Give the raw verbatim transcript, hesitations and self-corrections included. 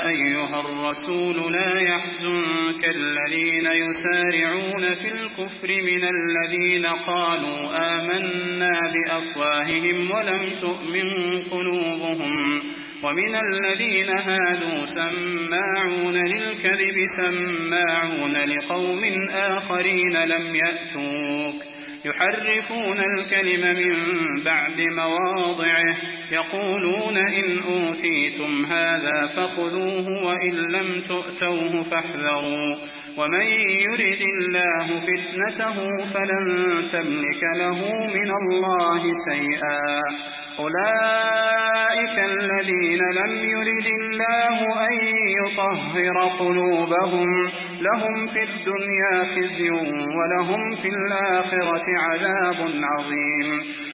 أيها الرسول لا يحزنك الذين يسارعون في الكفر من الذين قالوا آمنا بأفواههم ولم تؤمن قلوبهم ومن الذين هادوا سماعون للكذب سماعون لقوم آخرين لم يأتوك يحرفون الكلم من بعد مواضعه يقولون إن أوتيتم هذا فخذوه وإن لم تؤتوه فاحذروا ومن يرد الله فتنته فلن تملك له من الله شيئا أولئك الذين لم يرد الله أن يطهر قلوبهم لهم في الدنيا خزي ولهم في الآخرة عذاب عظيم